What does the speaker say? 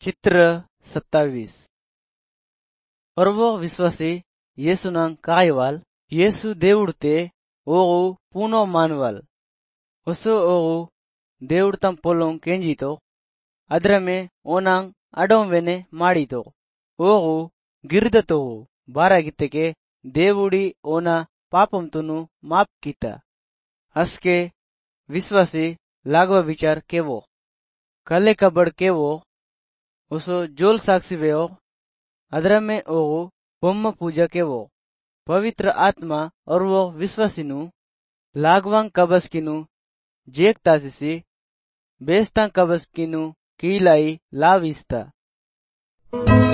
चित्र 27 और वो विश्वासी येसुनां कायवाल येसु देवुड़ते ओगु पूनो मानवाल उसो ओगु देवुड़तम पोलों केंजितो अद्रमे ओनांग अडों वेने माड़ीतो ओगु गिरदतो बारागित्तेके देवुड़ी ओना पापम तुनु माप कीता अस्के विश्वासी लागवा विचार केवो कले कबड़ केवो उसो जोल साक्षी वेओ अद्रमे ओगु बोम्म पूजा केवो पवित्र आत्मा और वो विश्वासिनु लागवांग कबस्किनु जेक तासिसी बेस्तां कबस्किनु कीलाई लाविस्ता।